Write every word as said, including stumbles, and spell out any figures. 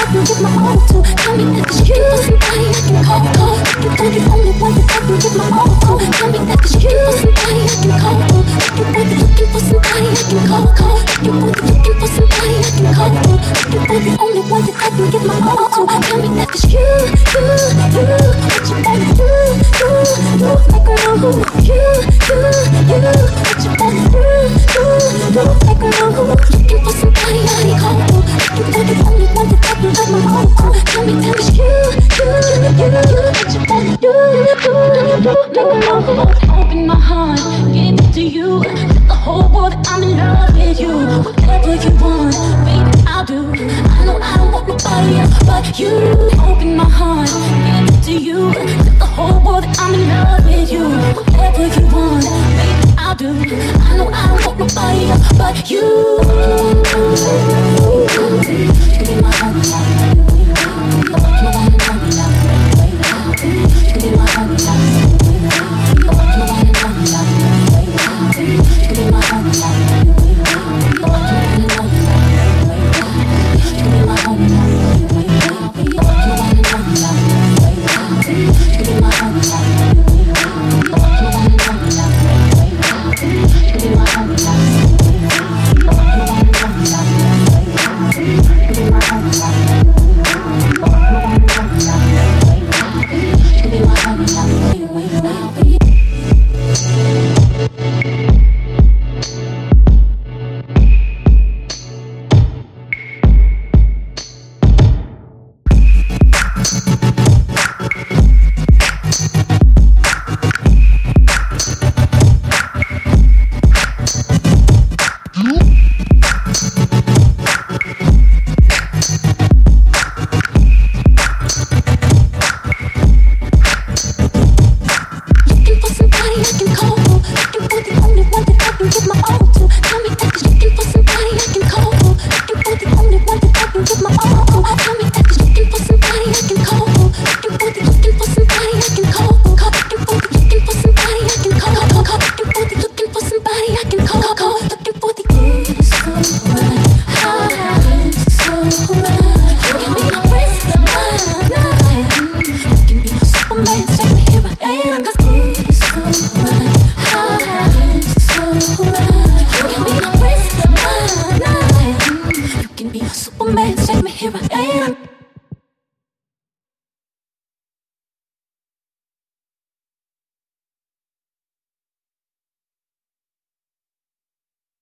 can give my all to. Tell me that it's you for somebody I can call, call. You are the only one that I can give my all to. Tell me that it's you for somebody I can call, call. You are the looking for somebody I can call, call. You are the looking for somebody I can call, call. You are the only one that I can give my all to. Tell me that it's you, you, you. What you wanna do, do, do. Make a move. You, you, you. What you wanna do, do, do. Make a move. Looking for somebody I can call, call. You are the only one that I can give my all to. Tell me that it's you, you, you. What you wanna do, do, do. Make a move. Open my heart, give it to you. Tell the whole world that I'm in love with you. Whatever you want, baby, I'll do. I know I don't want nobody else but you.